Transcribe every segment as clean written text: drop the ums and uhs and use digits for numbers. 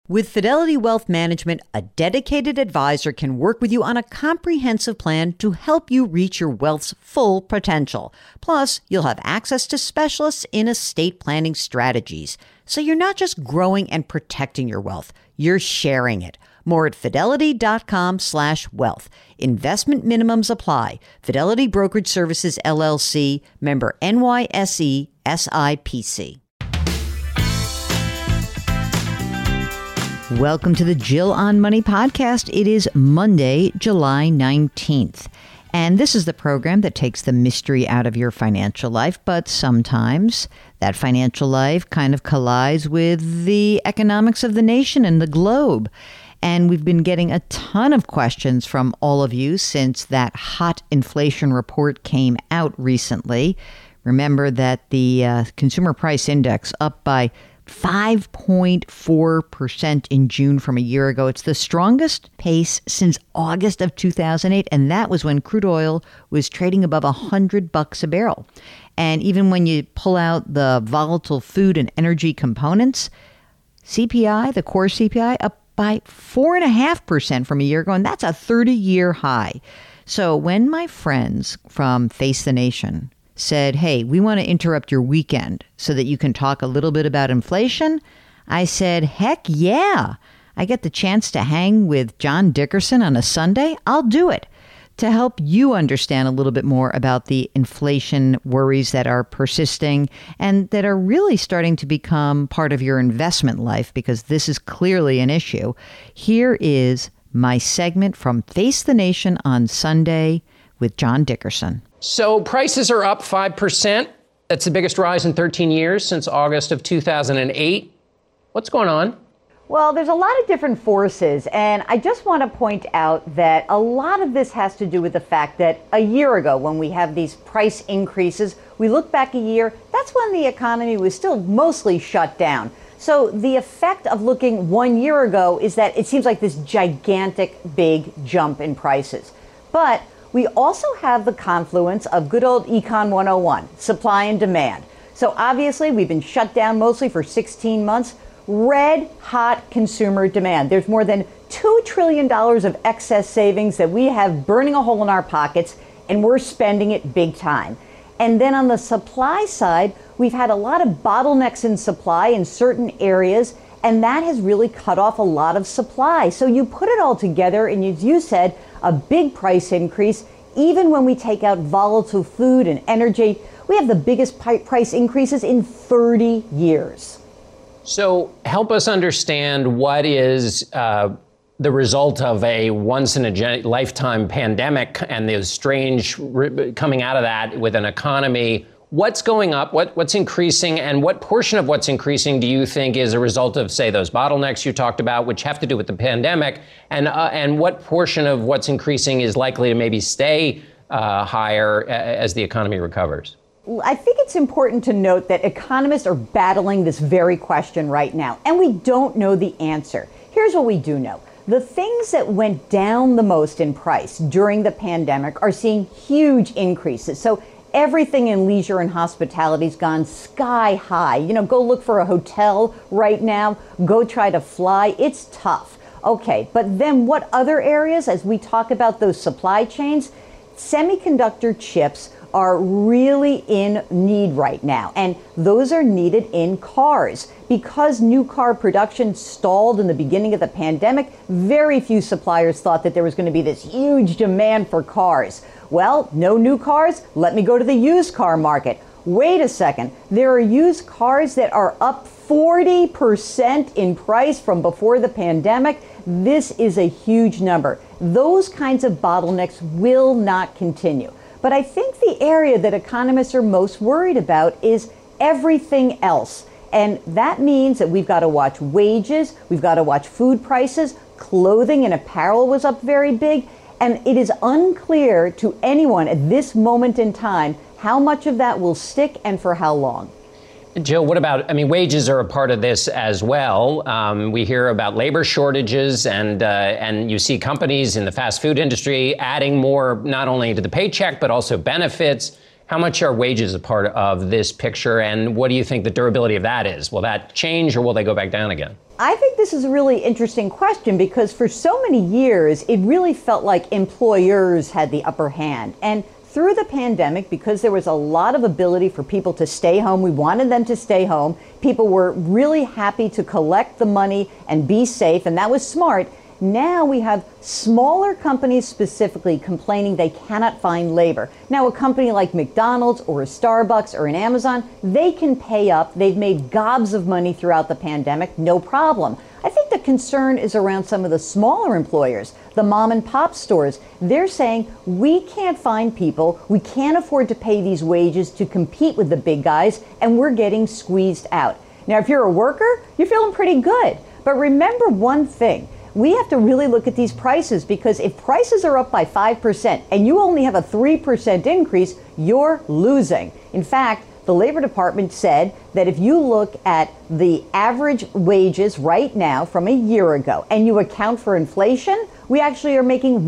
With Fidelity Wealth Management, a dedicated advisor can work with you on a comprehensive plan to help you reach your wealth's full potential. Plus, you'll have access to specialists in estate planning strategies. So you're not just growing and protecting your wealth, you're sharing it. More at fidelity.com/wealth. Investment minimums apply. Fidelity Brokerage Services, LLC, member NYSE, SIPC. Welcome to the Jill on Money podcast. It is Monday, July 19th. And this is the program that takes the mystery out of your financial life. But sometimes that financial life kind of collides with the economics of the nation and the globe. And we've been getting a ton of questions from all of you since that hot inflation report came out recently. Remember that the consumer price index up by 5.4% in June from a year ago. It's the strongest pace since August of 2008, and that was when crude oil was trading above $100 a barrel. And even when you pull out the volatile food and energy components, CPI, the core CPI, up by 4.5% from a year ago, and that's a 30-year high. So when my friends from Face the Nation said, hey, we want to interrupt your weekend so that you can talk a little bit about inflation, I said, heck yeah. I get the chance to hang with John Dickerson on a Sunday. I'll do it to help you understand a little bit more about the inflation worries that are persisting and that are really starting to become part of your investment life, because this is clearly an issue. Here is my segment from Face the Nation on Sunday with John Dickerson. So prices are up 5%. That's the biggest rise in 13 years since August of 2008. What's going on? Well, there's a lot of different forces, and I just want to point out that a lot of this has to do with the fact that a year ago, when we have these price increases, we look back a year, that's when the economy was still mostly shut down. So the effect of looking 1 year ago is that it seems like this gigantic big jump in prices. But we also have the confluence of good old Econ 101, supply and demand. So obviously we've been shut down mostly for 16 months. Red hot consumer demand. There's more than $2 trillion of excess savings that we have burning a hole in our pockets, and we're spending it big time. And then on the supply side, we've had a lot of bottlenecks in supply in certain areas, and that has really cut off a lot of supply. So you put it all together, and as you said, a big price increase. Even when we take out volatile food and energy, we have the biggest price increases in 30 years. So help us understand what is the result of a once-in-a-lifetime pandemic and the strange coming out of that with an economy. What's going up? What's increasing? And what portion of what's increasing do you think is a result of, say, those bottlenecks you talked about, which have to do with the pandemic? And what portion of what's increasing is likely to maybe stay higher as the economy recovers? I think it's important to note that economists are battling this very question right now, and we don't know the answer. Here's what we do know. The things that went down the most in price during the pandemic are seeing huge increases. So everything in leisure and hospitality's gone sky high. You know, go look for a hotel right now. Go try to fly. It's tough. Okay, but then what other areas, as we talk about those supply chains, semiconductor chips are really in need right now. And those are needed in cars. Because new car production stalled in the beginning of the pandemic, very few suppliers thought that there was going to be this huge demand for cars. Well, no new cars? Let me go to the used car market. Wait a second. There are used cars that are up 40% in price from before the pandemic. This is a huge number. Those kinds of bottlenecks will not continue. But I think the area that economists are most worried about is everything else. And that means that we've got to watch wages, we've got to watch food prices, clothing and apparel was up very big. And it is unclear to anyone at this moment in time how much of that will stick and for how long. Jill, what about, wages are a part of this as well. We hear about labor shortages and you see companies in the fast food industry adding more, not only to the paycheck, but also benefits. How much are wages a part of this picture, and what do you think the durability of that is? Will that change, or will they go back down again? I think this is a really interesting question because for so many years, it really felt like employers had the upper hand. And through the pandemic, because there was a lot of ability for people to stay home, we wanted them to stay home. People were really happy to collect the money and be safe, and that was smart. Now we have smaller companies specifically complaining they cannot find labor. Now a company like McDonald's or a Starbucks or an Amazon, they can pay up. They've made gobs of money throughout the pandemic, no problem. I think the concern is around some of the smaller employers, the mom and pop stores. They're saying we can't find people, we can't afford to pay these wages to compete with the big guys, and we're getting squeezed out. Now if you're a worker, you're feeling pretty good. But remember one thing. We have to really look at these prices because if prices are up by 5% and you only have a 3% increase, you're losing. In fact, the Labor Department said that if you look at the average wages right now from a year ago and you account for inflation, we actually are making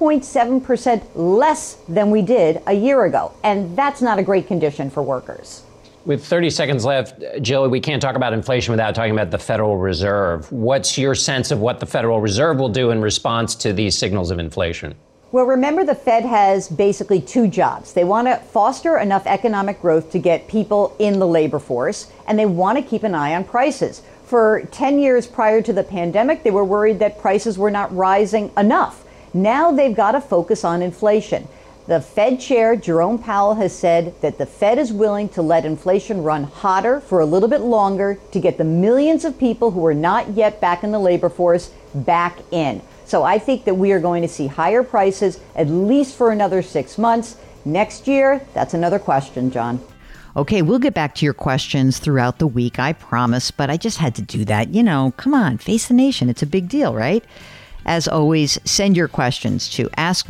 1.7% less than we did a year ago. And that's not a great condition for workers. With 30 seconds left, Jill, we can't talk about inflation without talking about the Federal Reserve. What's your sense of what the Federal Reserve will do in response to these signals of inflation? Well, remember, the Fed has basically two jobs. They want to foster enough economic growth to get people in the labor force, and they want to keep an eye on prices. For 10 years prior to the pandemic, they were worried that prices were not rising enough. Now they've got to focus on inflation. The Fed chair, Jerome Powell, has said that the Fed is willing to let inflation run hotter for a little bit longer to get the millions of people who are not yet back in the labor force back in. So I think that we are going to see higher prices at least for another 6 months. Next year, that's another question, John. Okay, we'll get back to your questions throughout the week, I promise, but I just had to do that. You know, come on, face the nation. It's a big deal, right? As always, send your questions to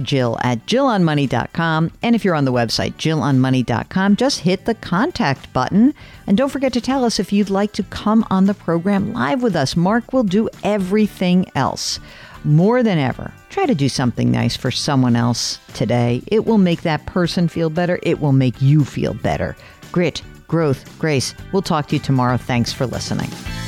askjill@jillonmoney.com. And if you're on the website, jillonmoney.com, just hit the contact button. And don't forget to tell us if you'd like to come on the program live with us. Mark will do everything else. More than ever, try to do something nice for someone else today. It will make that person feel better. It will make you feel better. Grit, growth, grace. We'll talk to you tomorrow. Thanks for listening.